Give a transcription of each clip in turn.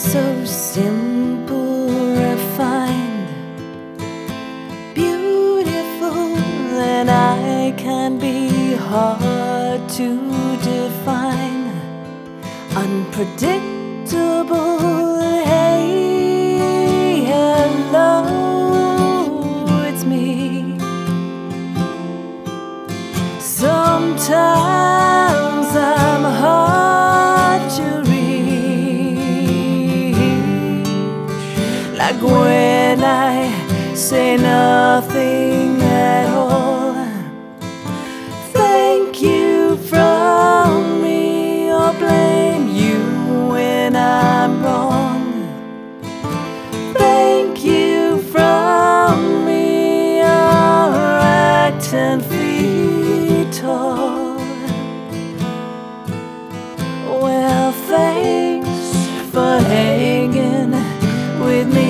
so simple, refined, beautiful, and I can be hard to define, unpredictable. Hey, hello, it's me. Sometimes I'm hard to reach, like when I say nothing at all. Thank you from me, or blame you when I'm wrong. Thank you from me, or act 10 feet tall. Well, thanks for hanging with me.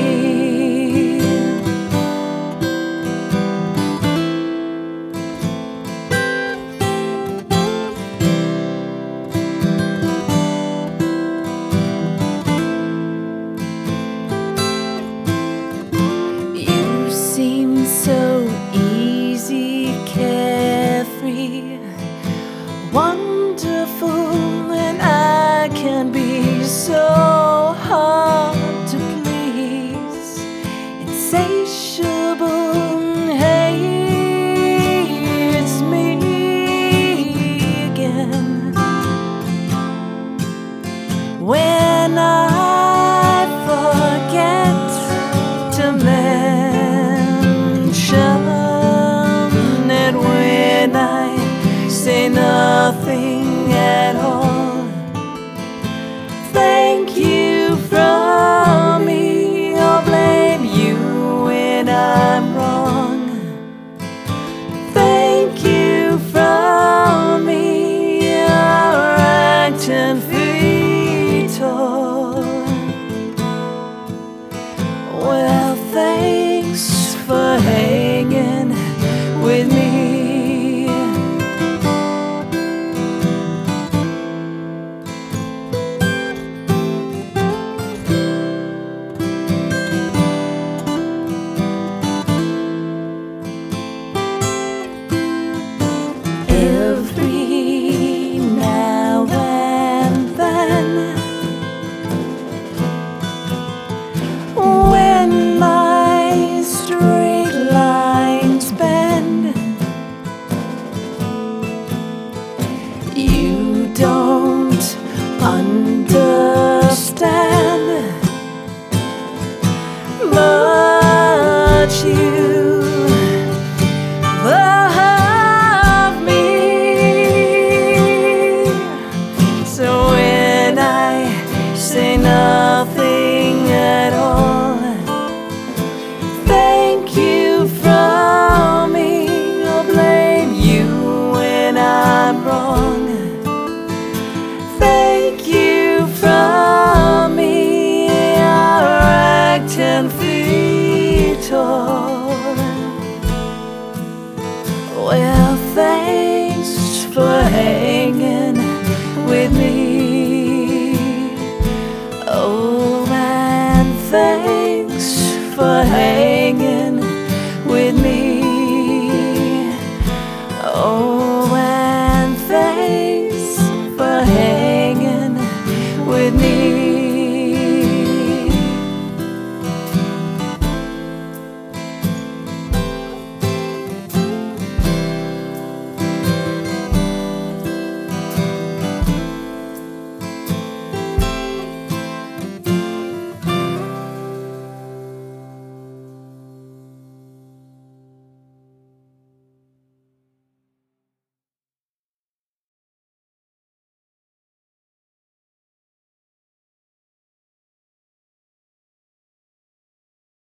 You seem so easy, carefree, wonderful, and I can be so hard to please, insatiable. Hey, it's me again. When I forget to mention it, when I say nothing at all. Thank you from me, or blame you when I'm wrong. Thank you from me, or act 10 feet tall. Well, thanks for hanging with me. Every now and then, when my straight lines bend, you don't understand, but you love me. So when I say nothing at all, thank you from me, or blame you when I'm wrong. Thank you from me, or act 10 feet tall. Well, thanks for hanging with me. Oh, man, thanks.